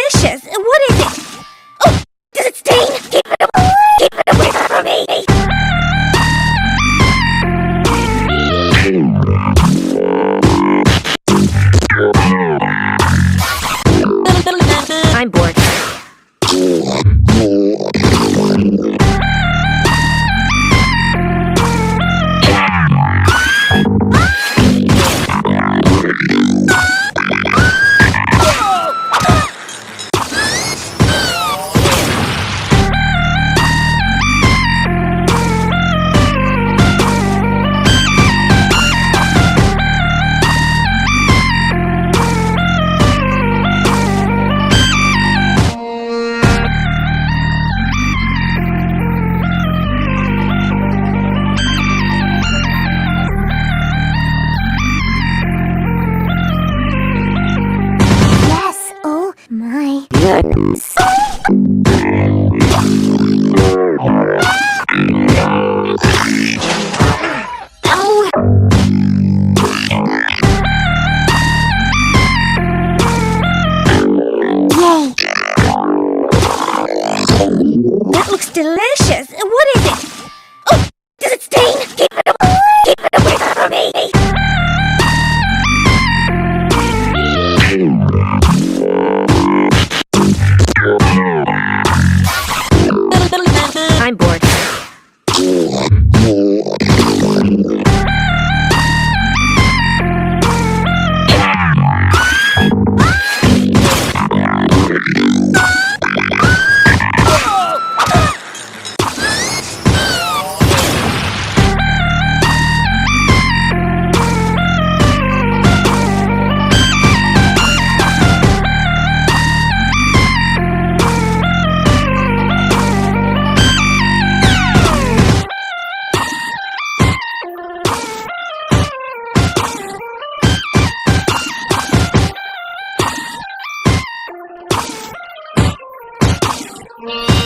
delicious. What is it? Oh, does it sting? Keep it away. Keep it away from me. I'm bored. My goodness. Oh. Yay. That looks delicious. What is it? Oh, does it sting? Keep it away. Keep it away from me. I'm bored. Yeah.